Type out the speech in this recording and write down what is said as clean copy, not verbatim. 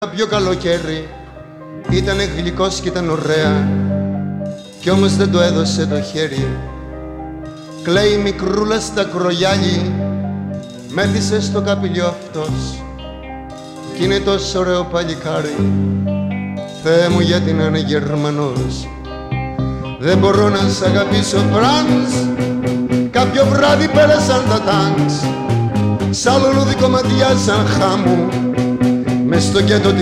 Πιο καλοκαίρι ήτανε γλυκός κι ήταν ωραία, κι όμως δεν το έδωσε το χέρι. Κλαίει μικρούλα στα κρογιάλι, μέθησε στο καπηλιό αυτός, κι είναι τόσο ωραίο παλικάρι. Θεέ μου, γιατί να είναι Γερμανός. Δεν μπορώ να σ' αγαπήσω, Φρανς. Κάποιο βράδυ πέρασαν τα τάγκς, σαν λουλούδι κομματιάζαν χάμου μες στο γκέτο